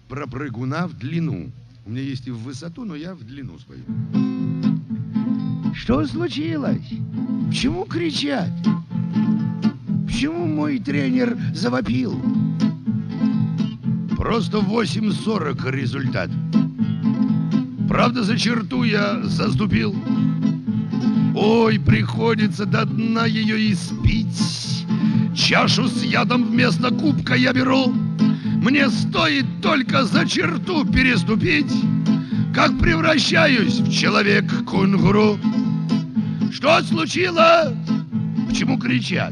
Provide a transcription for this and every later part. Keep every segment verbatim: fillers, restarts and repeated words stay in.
про прыгуна в длину. У меня есть и в высоту, но я в длину спою. Что случилось? Почему кричат? Почему мой тренер завопил? Просто восемь сорок результат. Правда, за черту я заступил. Ой, приходится до дна ее испить. Чашу с ядом вместо кубка я беру. Мне стоит только за черту переступить, как превращаюсь в человек-кунгуру. Что случилось? Почему кричат?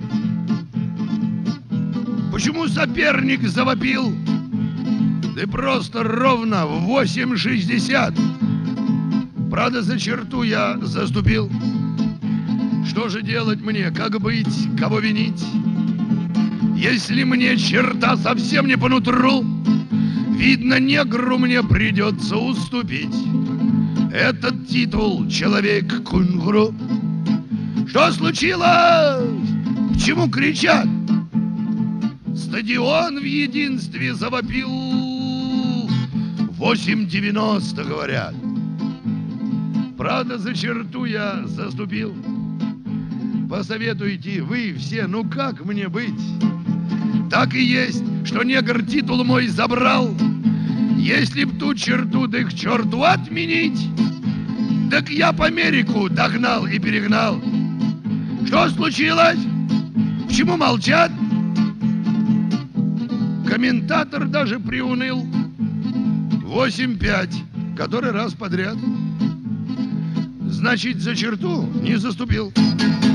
Почему соперник завопил? Ты просто ровно в восемь шестьдесят. Правда, за черту я заступил. Что же делать мне? Как быть? Кого винить? Если мне черта совсем не по нутру, видно, негру мне придется уступить этот титул человек-кунгуру. Что случилось? Почему кричат? Стадион в единстве завопил. Восемь девяносто, говорят. Правда, за черту я заступил. Посоветуйте вы все, ну как мне быть? Так и есть, что негр титул мой забрал. Если б ту черту, да к черту отменить, так я по Америку догнал и перегнал. Что случилось? Почему молчат? Комментатор даже приуныл. Восемь пять, который раз подряд. Значит, за черту не заступил.